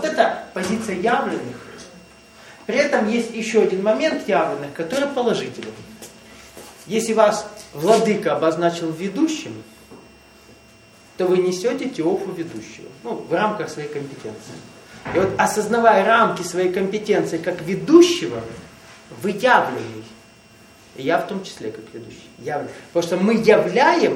Вот это позиция явленных. При этом есть еще один момент явленных, который положительный. Если вас владыка обозначил ведущим, то вы несете теофу ведущего, в рамках своей компетенции. И вот осознавая рамки своей компетенции как ведущего, вы явленный. И я в том числе как ведущий. Явленный. Потому что мы являем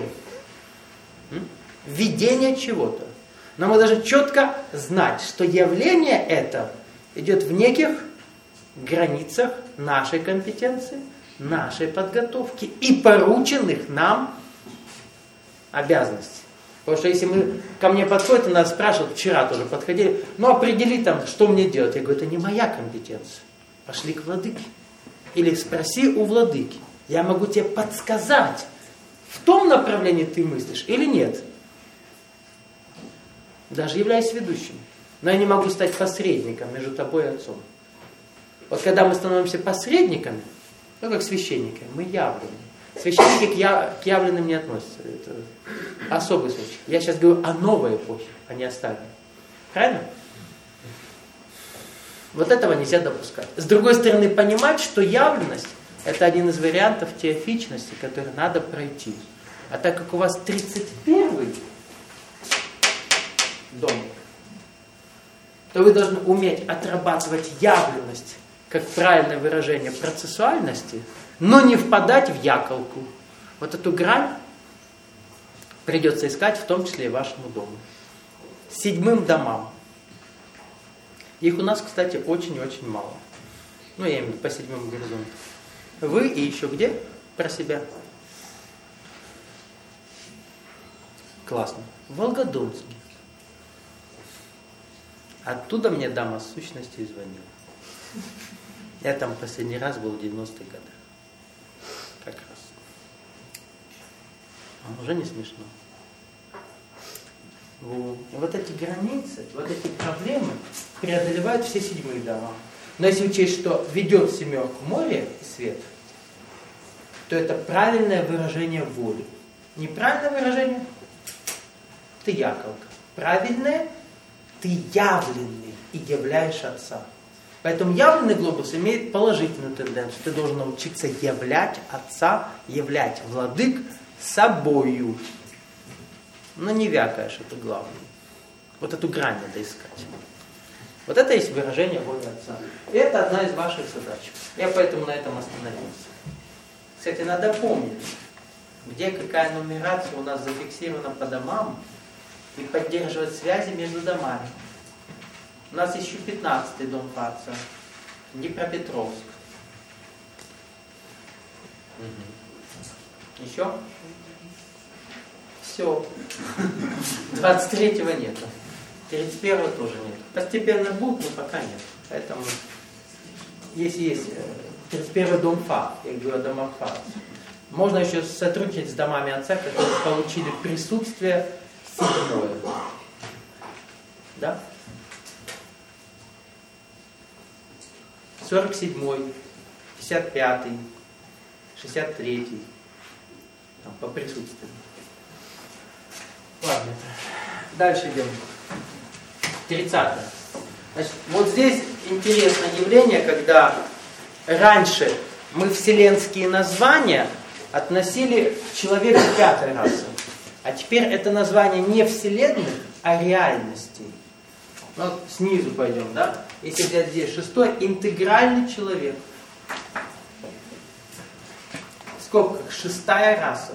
видение чего-то. Но мы должны четко знать, что явление это идет в неких границах нашей компетенции, нашей подготовки и порученных нам обязанностей. Потому что если ко мне подходят и нас спрашивают, вчера тоже подходили, определи там, что мне делать. Я говорю, это не моя компетенция. Пошли к владыке. Или спроси у владыки. Я могу тебе подсказать, в том направлении ты мыслишь или нет. Даже являюсь ведущим. Но я не могу стать посредником между тобой и отцом. Вот когда мы становимся посредниками, как священники, мы явлены. Священники к явленным не относятся. Это особый случай. Я сейчас говорю о новой эпохе, а не о старой. Правильно? Вот этого нельзя допускать. С другой стороны, понимать, что явленность – это один из вариантов теофичности, который надо пройти. А так как у вас 31-й дом, то вы должны уметь отрабатывать явленность как правильное выражение процессуальности, но не впадать в яколку. Вот эту грань придется искать, в том числе и вашему дому. 7 домам. Их у нас, кстати, очень и очень мало. Я имею в виду по 7-му горизонту. Вы и еще где? Про себя. Классно. В Волгодонске. Оттуда мне дама с сущностью звонила. Я там последний раз был в 90-е годы. Как раз. Уже не смешно. Вот эти границы, вот эти проблемы преодолевают все 7-е дома. Но если учесть, что ведет 7-ку море и свет, то это правильное выражение воли. Неправильное выражение – ты яколка. Правильное – ты явленный и являешь Отца. Поэтому явленный глобус имеет положительную тенденцию. Ты должен научиться являть Отца, являть владык собою. Но не вякаешь, это главное. Вот эту грань надо искать. Вот это есть выражение воли Отца. И это одна из ваших задач. Я поэтому на этом остановился. Кстати, надо помнить, где какая нумерация у нас зафиксирована по домам, и поддерживать связи между домами. У нас еще 15-й дом по отцам. Днепропетровск. Еще? Все. 23-го нету. 31-го тоже нет. Постепенно будут, но пока нет. Поэтому, если есть 31-й дом ФА, я говорю о домах ФА, можно еще сотрудничать с домами отца, которые получили присутствие 7-е. Да? 47-й, 55-й, 63-й. По присутствию. Ладно. Дальше идем. 30-е. Значит, вот здесь интересное явление, когда раньше мы вселенские названия относили к человеку 5-й расы. А теперь это название не вселенных, а реальностей. Вот снизу пойдем, да? Если взять здесь 6-й, интегральный человек. В скобках 6-я раса.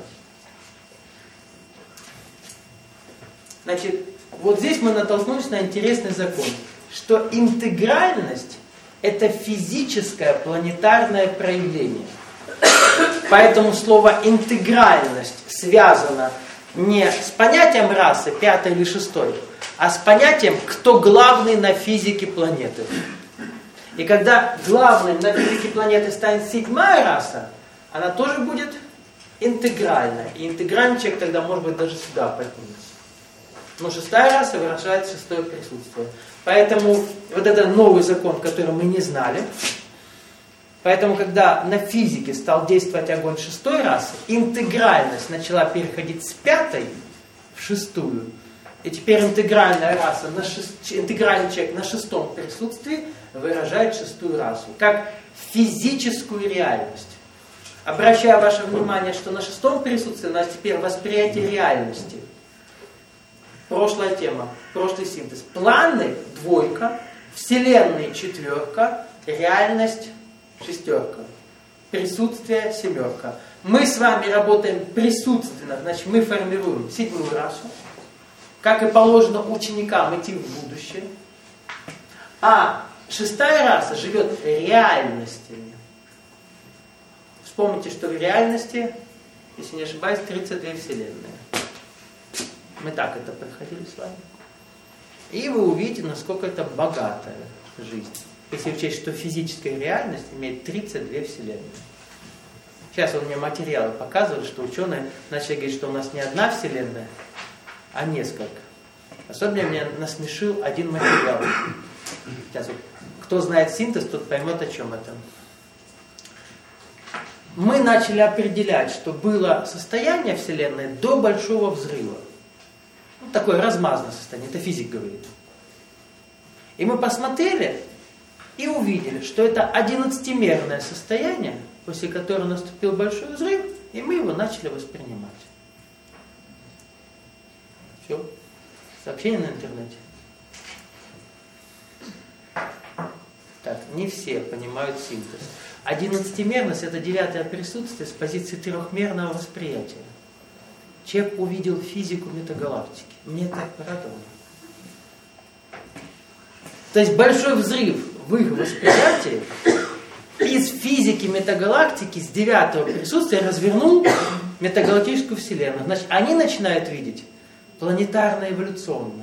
Значит, вот здесь мы натолкнулись на интересный закон, что интегральность – это физическое планетарное проявление. Поэтому слово интегральность связано не с понятием расы, 5-й или 6-й, а с понятием, кто главный на физике планеты. И когда главным на физике планеты станет 7-я раса, она тоже будет интегральная. И интегральный человек тогда, может быть, даже сюда поднимется. Но 6-я раса выражает 6-е присутствие. Поэтому вот это новый закон, который мы не знали. Поэтому, когда на физике стал действовать огонь 6-й расы, интегральность начала переходить с 5-й в 6-ю. И теперь интегральная раса, интегральный человек на шестом присутствии выражает шестую расу, как физическую реальность. Обращаю ваше внимание, что на шестом присутствии у нас теперь восприятие реальности. Прошлая тема, прошлый синтез. Планы – двойка, вселенные – четверка, реальность – шестерка, присутствие – семерка. Мы с вами работаем присутственно, значит мы формируем седьмую расу, как и положено ученикам идти в будущее. А шестая раса живет реальностями. Вспомните, что в реальности, если не ошибаюсь, 32 вселенные. Мы так это проходили с вами. И вы увидите, насколько это богатая жизнь. Если учесть, что физическая реальность имеет 32 вселенные. Сейчас он мне материалы показывает, что ученые начали говорить, что у нас не одна вселенная, а несколько. Особенно меня насмешил один материал. Сейчас вот, кто знает синтез, тот поймет, о чем это. Мы начали определять, что было состояние Вселенной до Большого взрыва. Ну, такое размазанное состояние, это физик говорит. И мы посмотрели и увидели, что это 11-мерное состояние, после которого наступил Большой взрыв, и мы его начали воспринимать. Все. Сообщение на интернете. Так, не все понимают синтез. 11-мерность – это 9-е присутствие с позиции трехмерного восприятия. Человек увидел физику метагалактики. Мне так порадовало. То есть большой взрыв в их восприятии из физики метагалактики с 9-го присутствия развернул метагалактическую вселенную. Значит, они начинают видеть планетарно-эволюционно.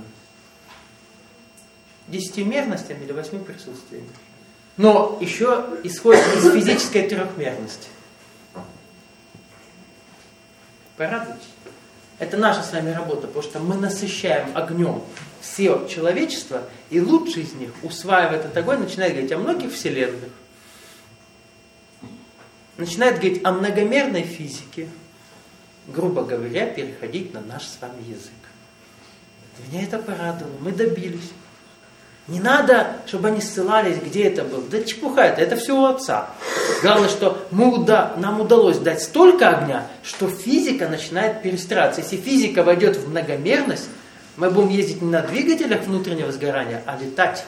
10-мерностями или 8 присутствиями. Но еще исходит из физической трехмерности. Порадуйтесь. Это наша с вами работа, потому что мы насыщаем огнем все человечество, и лучший из них, усваивая этот огонь, начинает говорить о многих вселенных. Начинает говорить о многомерной физике, грубо говоря, переходить на наш с вами язык. Меня это порадовало, мы добились. Не надо, чтобы они ссылались, где это было. Да чепуха это все у отца. Главное, что нам удалось дать столько огня, что физика начинает перестраиваться. Если физика войдет в многомерность, мы будем ездить не на двигателях внутреннего сгорания, а летать.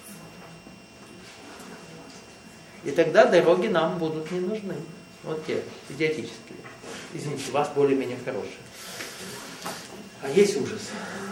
И тогда дороги нам будут не нужны. Вот те, идиотические. Извините, у вас более-менее хорошие. А есть ужас.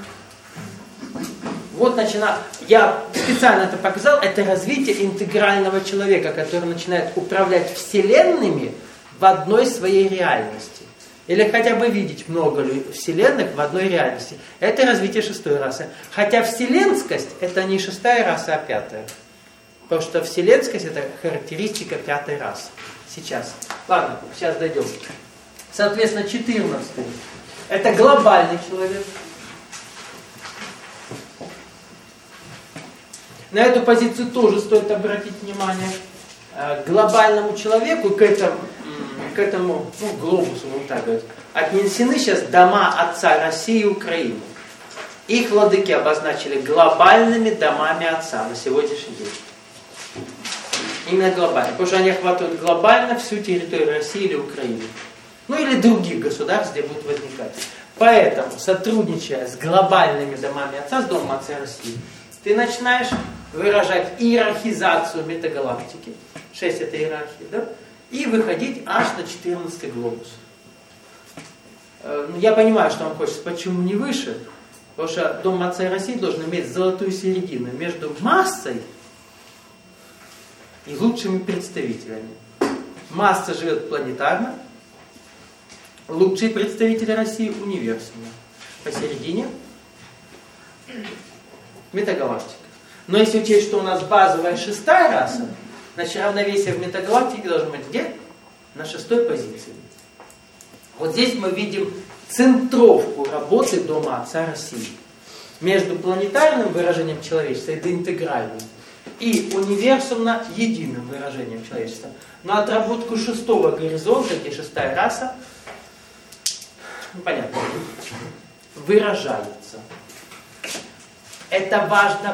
Вот я специально это показал, это развитие интегрального человека, который начинает управлять вселенными в одной своей реальности. Или хотя бы видеть много вселенных в одной реальности. Это развитие шестой расы. Хотя вселенскость это не шестая раса, а пятая. Потому что вселенскость это характеристика пятой расы. Сейчас. Ладно, сейчас дойдем. Соответственно, 14-й. Это глобальный человек. На эту позицию тоже стоит обратить внимание. К глобальному человеку, к этому глобусу, вот так говорить, отнесены сейчас дома Отца России и Украины. Их владыки обозначили глобальными домами Отца на сегодняшний день. Именно глобально. Потому что они охватывают глобально всю территорию России или Украины. Ну или других государств, где будут возникать. Поэтому, сотрудничая с глобальными домами Отца, с Домом Отца России, ты начинаешь выражать иерархизацию метагалактики. 6 это иерархия, да? И выходить аж на 14 глобус. Я понимаю, что он хочет, почему не выше? Потому что Дом Отца России должен иметь золотую середину между массой и лучшими представителями. Масса живет планетарно, лучшие представители России универсально. Посередине метагалактика. Но если учесть, что у нас базовая шестая раса, значит равновесие в метагалактике должно быть где? На шестой позиции. Вот здесь мы видим центровку работы Дома Отца России. Между планетарным выражением человечества, это интегральным, и универсумно единым выражением человечества. На отработку шестого горизонта, где шестая раса, понятно, выражается. Это важно